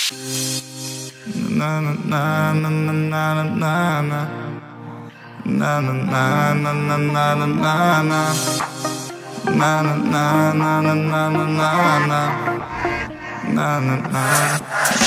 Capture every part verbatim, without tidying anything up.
Na na na na na na na na na na na na na na na na na na на на на на на на на.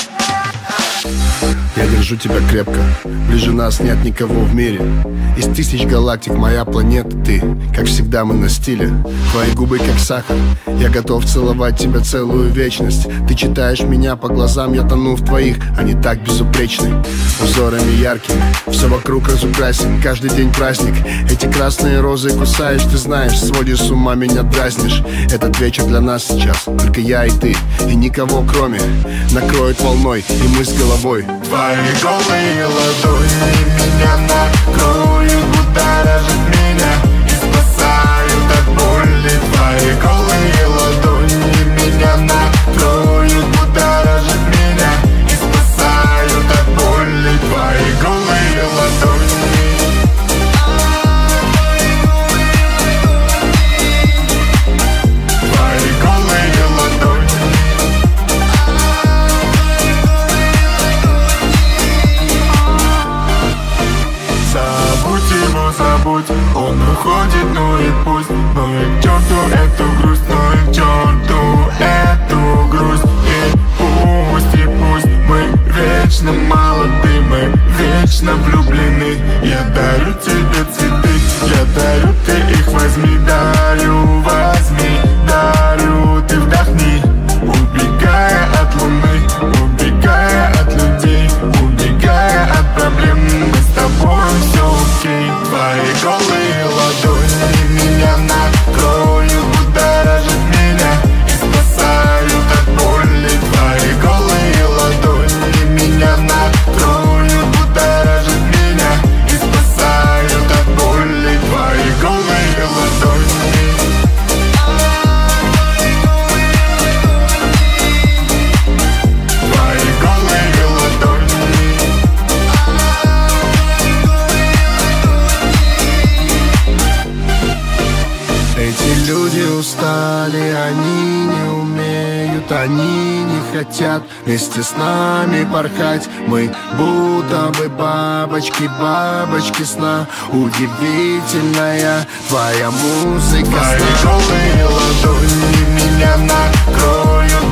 Я держу тебя крепко, ближе нас нет никого в мире. Из тысяч галактик моя планета ты. Как всегда мы на стиле, твои губы как сахар. Я готов целовать тебя целую вечность. Ты читаешь меня по глазам, я тону в твоих. Они так безупречны, узорами яркими. Все вокруг разукрасим, каждый день праздник. Эти красные розы кусаешь, ты знаешь, сводишь с ума, меня дразнишь. Этот вечер для нас сейчас, только я и ты, и никого кроме. Накроет волной, и мы с головой. Твои голые ладони меня накроют, будоражат меня и спасают от боли. Твои голые ладони меня накроют, будоражат меня и спасают от боли. Твои голые ладони. Твои голые ладони. Забудь его, забудь, он уходит, ну и пусть. Ну и к черту эту грусть, ну и к черту эту грусть. И пусть, и пусть мы вечно молоды, мы вечно влюблены. Я дарю тебе цветы, я дарю, ты их возьми. Дарю, возьми, дарю, ты вдохни. Убегая от луны, убегая от людей, убегая от проблем, мы с тобой все окей. Твои голые ладони меня накроют, будоражат меня и спасают от боли. Твои голые ладони меня накроют, будоражат меня и спасают от боли. Твои голые ладони. Эти люди устали, они не умеют, они не хотят вместе с нами порхать. Мы будто бы бабочки, бабочки сна. Удивительная твоя музыка. Твои голые ладони меня накроют,